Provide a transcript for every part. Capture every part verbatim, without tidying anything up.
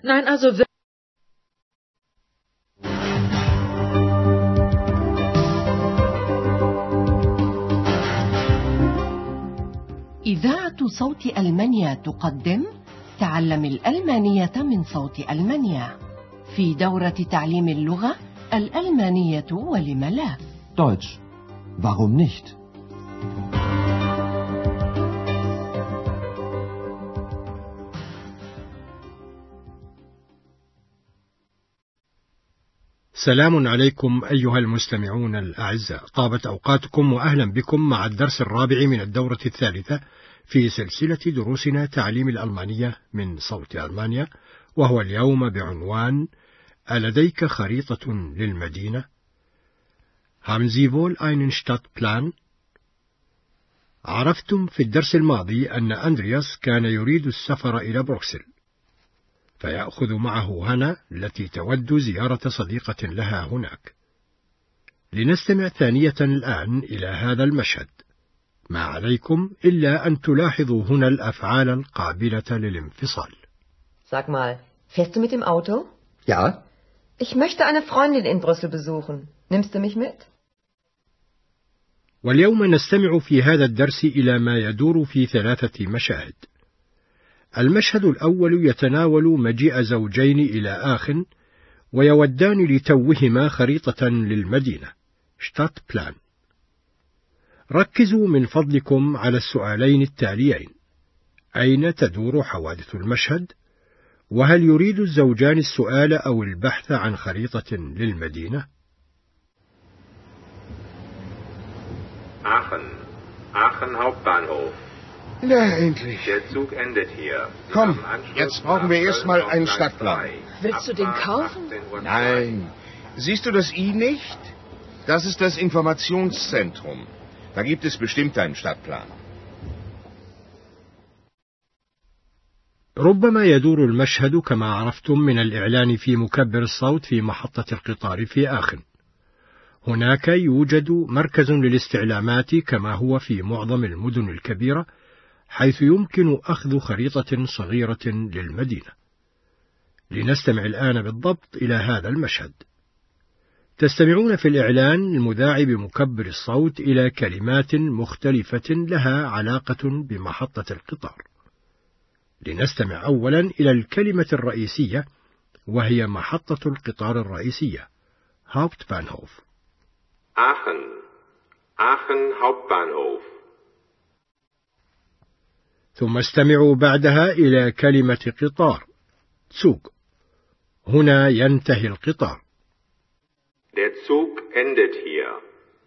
Nein, also wirklich. إذاعة صوت ألمانيا تقدم تعلم الألمانية من صوت ألمانيا في دورة تعليم اللغة الألمانية ولم لا. Deutsch. Warum nicht? سلام عليكم أيها المستمعون الأعزاء، طابت أوقاتكم وأهلا بكم مع الدرس الرابع من الدورة الثالثة في سلسلة دروسنا تعليم الألمانية من صوت ألمانيا، وهو اليوم بعنوان ألديك خريطة للمدينة؟ Haben Sie wohl einen Stadtplan؟ عرفتم في الدرس الماضي أن أندرياس كان يريد السفر إلى بروكسل، فيأخذ معه هنا التي تود زيارة صديقة لها هناك. لنستمع ثانية الآن إلى هذا المشهد. ما عليكم إلا أن تلاحظوا هنا الأفعال القابلة للانفصال. Sag mal, fährst du mit dem Auto? Ja. Ich möchte eine Freundin in Brüssel besuchen. Nimmst du mich mit? واليوم نستمع في هذا الدرس إلى ما يدور في ثلاثة مشاهد. المشهد الأول يتناول مجيء زوجين إلى آخ ويودان لتوهما خريطة للمدينة Stadtplan. ركزوا من فضلكم على السؤالين التاليين: أين تدور حوادث المشهد؟ وهل يريد الزوجان السؤال أو البحث عن خريطة للمدينة؟ Aachen. Aachen Hauptbahnhof. Na, endlich. Der Zug endet hier. Komm, jetzt brauchen wir erstmal einen Stadtplan. Willst du den kaufen? Nein. Siehst du das I nicht? Das ist das Informationszentrum. Da gibt es bestimmt einen Stadtplan. ربما يدور المشهد كما عرفتم من الإعلان في مكبر الصوت في محطة القطار في آخن. هناك يوجد مركز للاستعلامات كما هو في معظم المدن الكبيرة، حيث يمكن أخذ خريطة صغيرة للمدينة. لنستمع الآن بالضبط إلى هذا المشهد. تستمعون في الإعلان المذاع بمكبر الصوت إلى كلمات مختلفة لها علاقة بمحطة القطار. لنستمع أولا إلى الكلمة الرئيسية، وهي محطة القطار الرئيسية Hauptbahnhof. Aachen. Aachen Hauptbahnhof. ثم استمعوا بعدها إلى كلمة قطار Zug. هنا ينتهي القطار. Der Zug endet hier.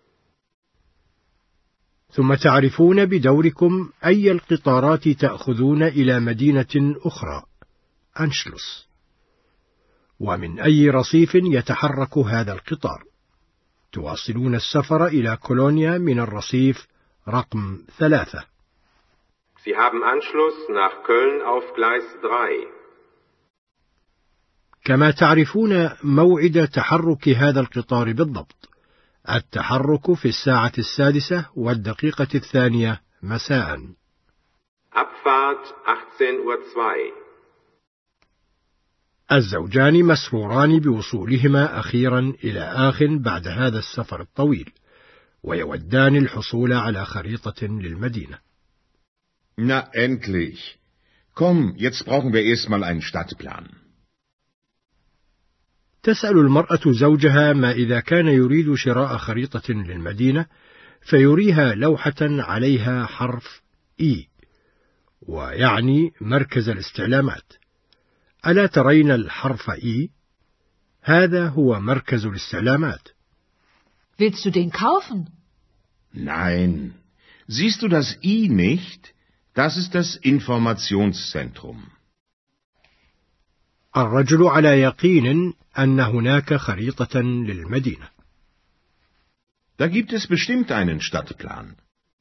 ثم تعرفون بدوركم أي القطارات تأخذون إلى مدينة أخرى Anschluss، ومن أي رصيف يتحرك هذا القطار. تواصلون السفر إلى كولونيا من الرصيف رقم ثلاثة. Sie haben Anschluss nach Köln auf Gleis drei. كما تعرفون موعد تحرك هذا القطار بالضبط، التحرك في الساعة السادسة والدقيقة الثانية مساء. Abfahrt achtzehn Uhr zwei. الزوجان مسروران بوصولهما أخيرا إلى آخن بعد هذا السفر الطويل، ويودان الحصول على خريطة للمدينة. Na, endlich. Komm, jetzt brauchen wir erstmal einen Stadtplan. تسأل المرأة زوجها ما إذا كان يريد شراء خريطة للمدينة، فيريها لوحة عليها حرف إي، ويعني مركز الاستعلامات. ألا ترين الحرف إي؟ هذا هو مركز الاستعلامات. Willst du den kaufen? Nein. Siehst du das I nicht? Das ist das Informationszentrum. الرجل على يقين أن هناك خريطة للمدينة. Da gibt es bestimmt einen Stadtplan.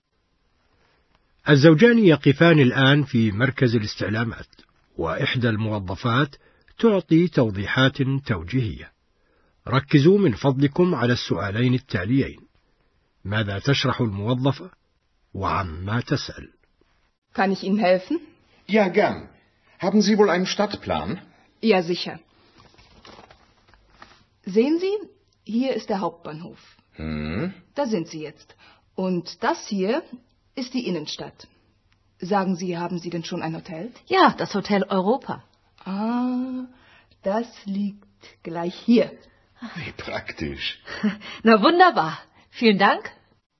الزوجان يقفان الآن في مركز الاستعلامات، وإحدى الموظفات تعطي توضيحات توجيهية. ركزوا من فضلكم على السؤالين التاليين: ماذا تشرح الموظفة؟ وعما تسأل. Kann ich Ihnen helfen? Ja, gern. Haben Sie wohl einen Stadtplan? Ja, sicher. Sehen Sie, hier ist der Hauptbahnhof. Hm? Da sind Sie jetzt. Und das hier ist die Innenstadt. Sagen Sie, haben Sie denn schon ein Hotel? Ja, das Hotel Europa. Ah, das liegt gleich hier. Wie praktisch. Na wunderbar. Vielen Dank.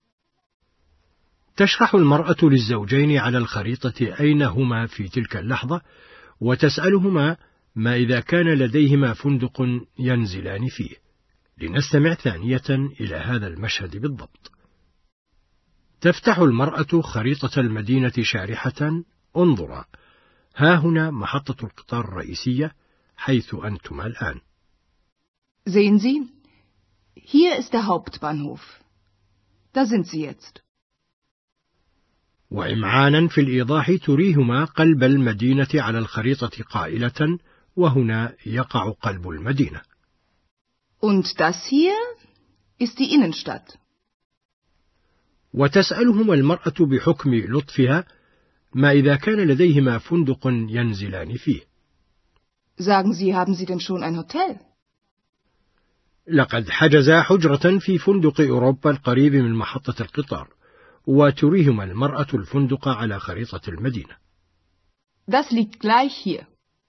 تشرح المرأة للزوجين على الخريطة أين هما في تلك اللحظة، وتسألهما ما إذا كان لديهما فندق ينزلان فيه. لنستمع ثانية إلى هذا المشهد بالضبط. تفتح المرأة خريطة المدينة شارحة. انظرا، ها هنا محطة القطار الرئيسية حيث أنتما الآن. Sehen Sie, hier ist der Hauptbahnhof. Da sind Sie jetzt. وإمعانا في الإيضاح تريهما قلب المدينة على الخريطة قائلة: وهنا يقع قلب المدينة. Und das hier ist die Innenstadt. وتسألهما المرأة بحكم لطفها ما إذا كان لديهما فندق ينزلان فيه. Sagen Sie, haben Sie denn schon ein Hotel? لقد حجزا حجرة في فندق أوروبا القريب من محطة القطار، وتريهما المرأة الفندق على خريطة المدينة. Das liegt gleich hier.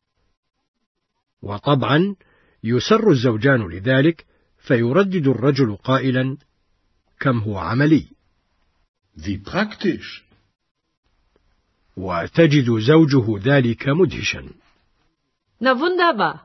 وطبعا يسر الزوجان لذلك، فيردد الرجل قائلا: كم هو عملي. Wie praktisch. وتجد زوجه ذلك مدهشا. Na wunderbar.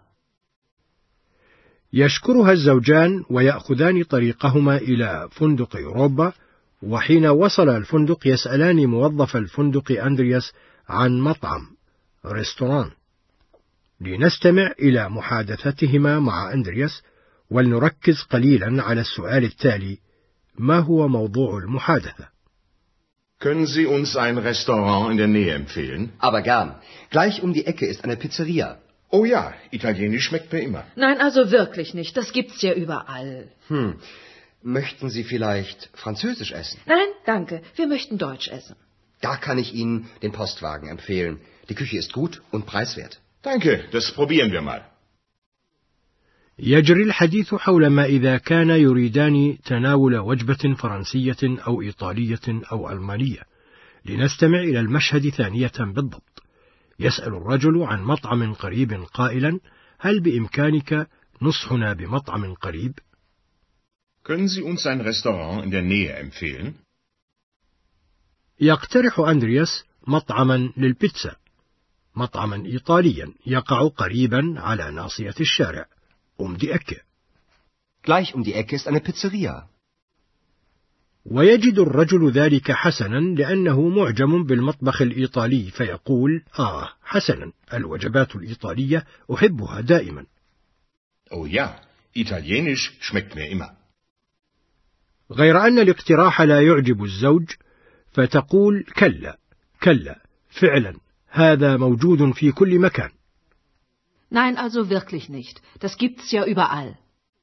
يشكرها الزوجان ويأخذان طريقهما إلى فندق أوروبا، وحين وصل الفندق يسألان موظف الفندق أندرياس عن مطعم ريستوران. لنستمع إلى محادثتهما مع أندرياس، ولنركز قليلا على السؤال التالي: ما هو موضوع المحادثة؟ Können Sie uns ein Restaurant in der Nähe empfehlen? Aber gern. Gleich um die Ecke ist eine Pizzeria. Oh ja, Italienisch schmeckt mir immer. Nein, also wirklich nicht. Das gibt's ja überall. Hm. Möchten Sie vielleicht Französisch essen? Nein, danke. Wir möchten Deutsch essen. Da kann ich Ihnen den Postwagen empfehlen. Die Küche ist gut und preiswert. Danke, das probieren wir mal. يجري الحديث حول ما إذا كان يريدان تناول وجبة فرنسية أو إيطالية أو ألمانية. لنستمع إلى المشهد ثانية بالضبط. يسأل الرجل عن مطعم قريب قائلا: هل بإمكانك نصحنا بمطعم قريب؟ Können Sie uns ein Restaurant in der Nähe empfehlen? يقترح أندرياس مطعما للبيتزا، مطعما إيطاليا يقع قريبا على ناصية الشارع. Um die Ecke. Gleich um die Ecke ist eine Pizzeria. ويجد الرجل ذلك حسنا لأنه معجم بالمطبخ الإيطالي، فيقول: آه حسنا، الوجبات الإيطالية أحبها دائما. Oh ja, Italienisch schmeckt mir immer. غير أن الاقتراح لا يعجب الزوج، فتقول: كلا كلا، فعلا هذا موجود في كل مكان. Nein, also wirklich nicht. Das gibt's ja überall.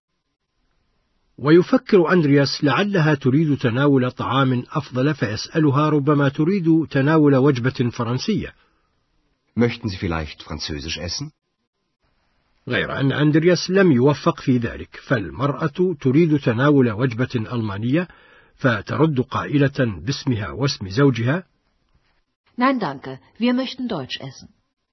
ويفكر أندرياس لعلها تريد تناول طعام أفضل، فيسألها: ربما تريد تناول وجبة فرنسية. Möchten Sie vielleicht Französisch essen? غير أن أندرياس لم يوفق في ذلك، فالمرأة تريد تناول وجبة ألمانية، فترد قائلة باسمها واسم زوجها: Nein, danke. Wir möchten Deutsch essen.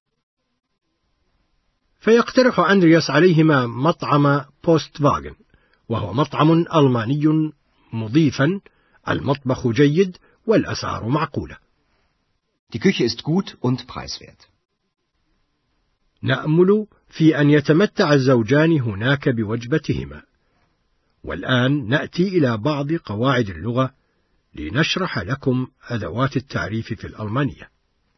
فيقترح أندرياس عليهما مطعم بوستواغن، وهو مطعم ألماني مضيفا، المطبخ جيد والأسعار معقولة. Die Küche ist gut und preiswert. نأمل في أن يتمتع الزوجان هناك بوجبتهما. والآن نأتي إلى بعض قواعد اللغة لنشرح لكم أدوات التعريف في الألمانية.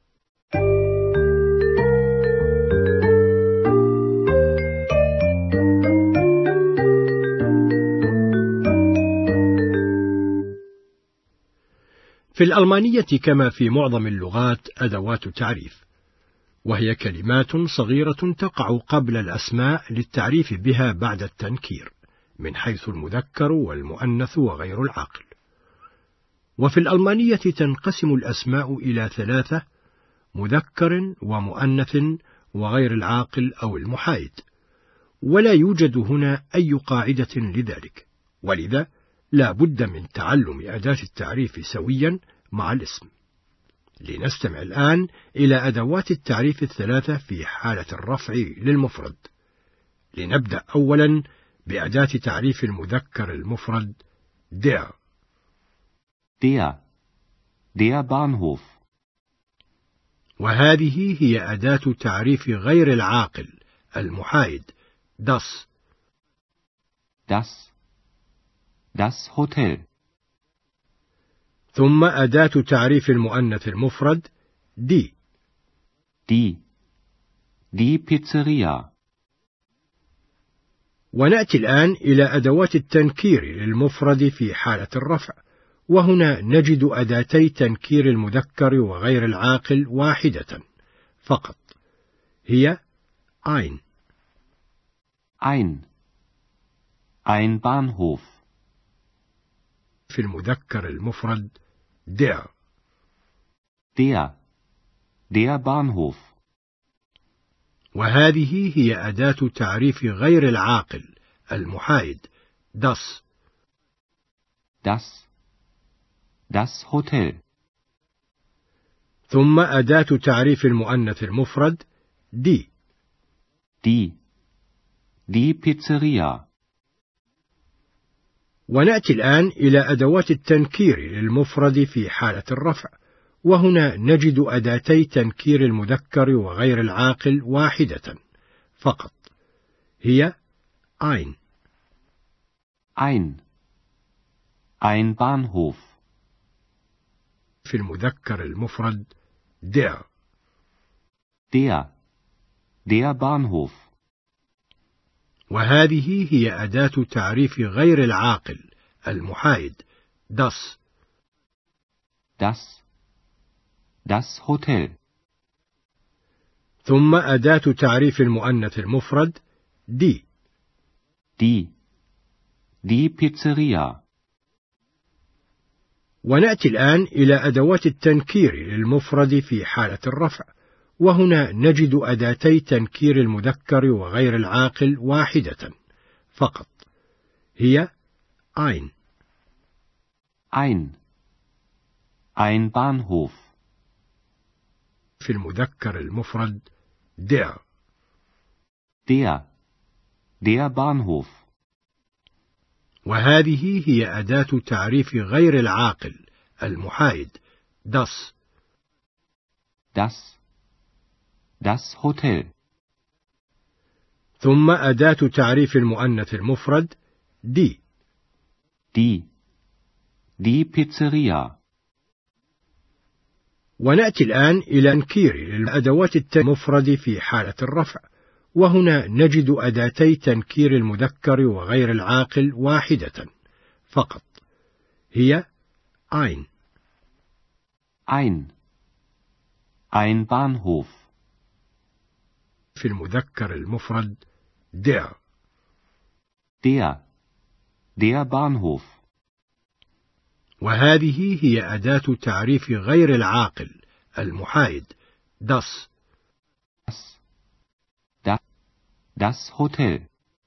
في الألمانية كما في معظم اللغات أدوات تعريف، وهي كلمات صغيرة تقع قبل الأسماء للتعريف بها بعد التنكير، من حيث المذكر والمؤنث وغير العاقل. وفي الألمانية تنقسم الأسماء إلى ثلاثة: مذكر ومؤنث وغير العاقل أو المحايد، ولا يوجد هنا أي قاعدة لذلك، ولذا لا بد من تعلم أداة التعريف سويا مع الاسم. لنستمع الآن إلى أدوات التعريف الثلاثة في حالة الرفع للمفرد. لنبدأ أولا بأداة تعريف المذكر المفرد der. Der. Der Bahnhof. وهذه هي أداة تعريف غير العاقل المحايد das. Das. Das Hotel. ثم أداة تعريف المؤنث المفرد die. Die. Die Pizzeria. ونأتي الآن إلى أدوات التنكير للمفرد في حالة الرفع، وهنا نجد أداتي تنكير المذكر وغير العاقل واحدة فقط، هي ein. Ein. Ein Bahnhof. في المذكر المفرد der. Der. Der Bahnhof. وهذه هي أداة تعريف غير العاقل المحايد das. Das. Das Hotel. ثم أداة تعريف المؤنث المفرد die. Die. Die Pizzeria. ونأتي الآن إلى أدوات التنكير للمفرد في حالة الرفع، وهنا نجد أداتي تنكير المذكر وغير العاقل واحدة فقط، هي ein. Ein. Ein Bahnhof. في المذكر المفرد der. Der. Der Bahnhof. وهذه هي أداة تعريف غير العاقل المحايد das. Das. Das Hotel. ثم أداة تعريف المؤنث المفرد die. Die. Die Pizzeria. ونأتي الآن إلى أدوات التنكير للمفرد في حالة الرفع، وهنا نجد أداتي تنكير المذكر وغير العاقل واحدة فقط، هي ein. Ein. Ein Bahnhof. في المذكر المفرد der. Der. Der Bahnhof. وهذه هي أداة تعريف غير العاقل المحايد das. Das. Das Hotel. ثم أداة تعريف المؤنث المفرد die. Die. Die Pizzeria. ونأتي الآن إلى تنكير الأدوات المفرد في حالة الرفع، وهنا نجد أداتي تنكير المذكر وغير العاقل واحدة فقط، هي ein. Ein. Ein Bahnhof. في المذكر المفرد der. Der. Der Bahnhof. وهذه هي أداة تعريف غير العاقل المحايد das. Das. Das. Das Hotel.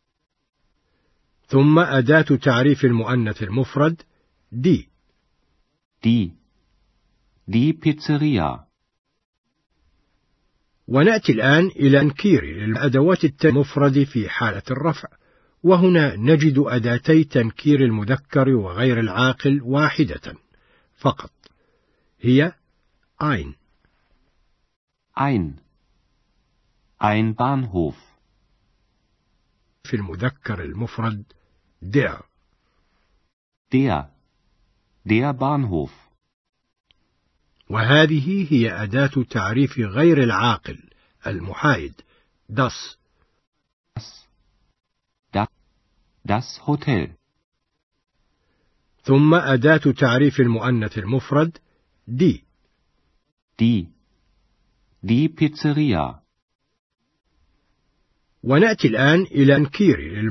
ثم أداة تعريف المؤنث المفرد die. Die. Die Pizzeria. ونأتي الآن إلى تنكير الأدوات المفرد في حالة الرفع، وهنا نجد أداتي تنكير المذكر وغير العاقل واحدة فقط، هي ein. Ein. Ein Bahnhof. في المذكر المفرد der. Der. Der Bahnhof. وهذه هي أداة تعريف غير العاقل المحايد das. Das. Das. Das Hotel. ثم أداة تعريف المؤنث المفرد die. Die. Die Pizzeria. ونأتي الآن إلى تنكير